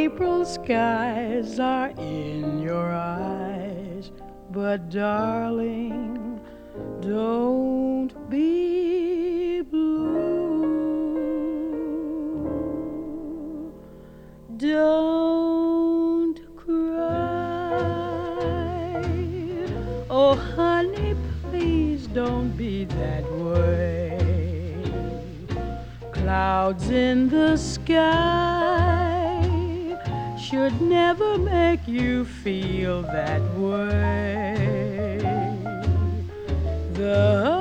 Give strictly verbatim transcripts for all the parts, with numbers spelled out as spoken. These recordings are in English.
April skies are in your eyes, but darling, don't be blue. Don't cry. Oh, honey, please don't be that way. Clouds in the sky should never make you feel that way. The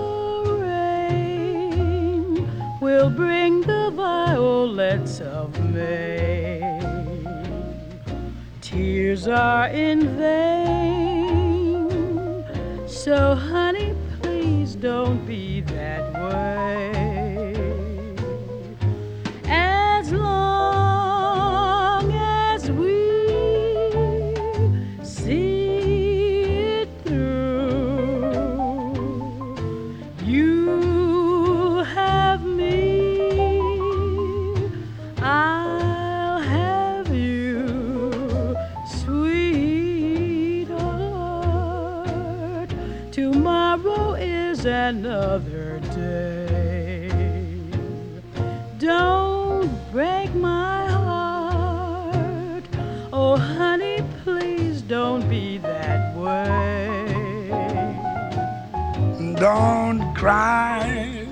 rain will bring the violets of May. Tears are in vain, so honey, please don't be that way. As long as we see it through, you have me, I'll have you, sweetheart. Tomorrow is another day. Don't break my heart. Oh, honey, please don't be that way. Don't cry.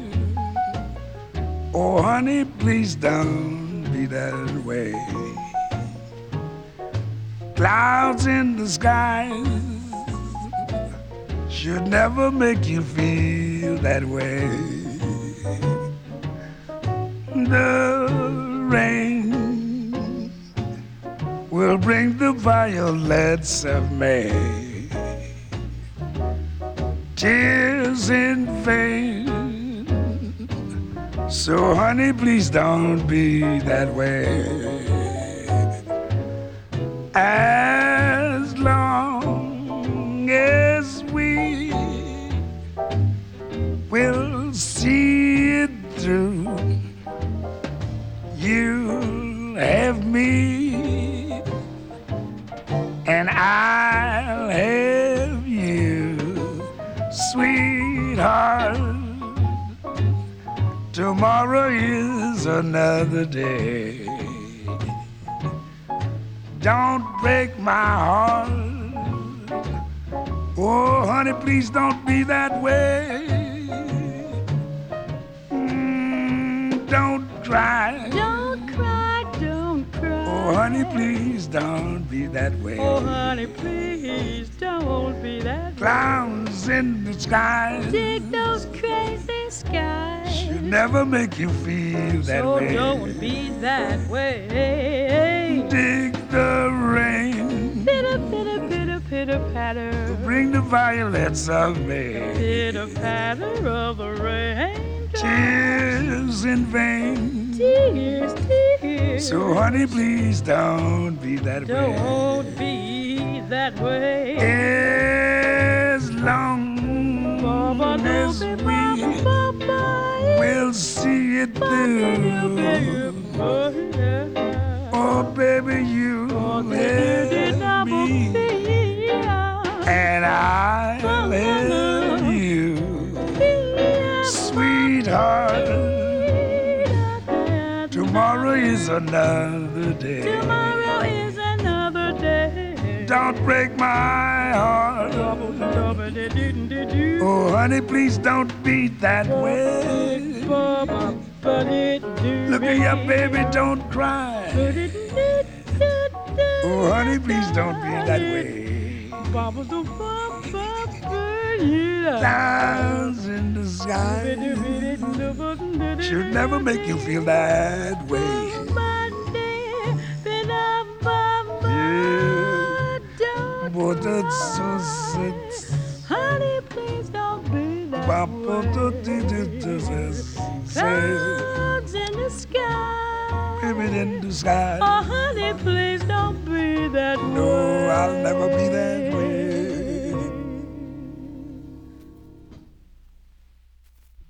Oh, honey, please don't be that way. Clouds in the sky should never make you feel that way. The rain will bring the violets of May. Tears in vain, so honey, please don't be that way. As long as we will see it through, you'll have me, and I'll have you, sweetheart. Tomorrow is another day. Don't break my heart. Oh, honey, please don't be that way. Mm, don't cry. Don't cry, don't cry. Oh, honey, please don't be that way. Oh, honey, please don't be that way. Clouds in the sky Dig those crazy skies. should never make you feel that so way. So don't be that way. Dig the rain. Pitter, pitter, pitter, pitter, patter. Bring the violets of May. Pitter, patter of the rain. Tears in vain. Tears, tears. So honey, please don't be that don't way. Don't be that way. As long as we will see it through. Oh, baby, you have me, and I'll have you, sweetheart. Tomorrow is another day. Tomorrow is another day. Don't break my heart. Oh, honey, please don't be that way. Look at your baby, don't cry. Oh, honey, please don't be that way. Clouds in the sky should never make you feel that way. Yeah, but that's so sad. Honey, please don't be that way. Clouds in the sky. Baby in the sky. Oh, honey, please don't be that way. No, I'll never be that way.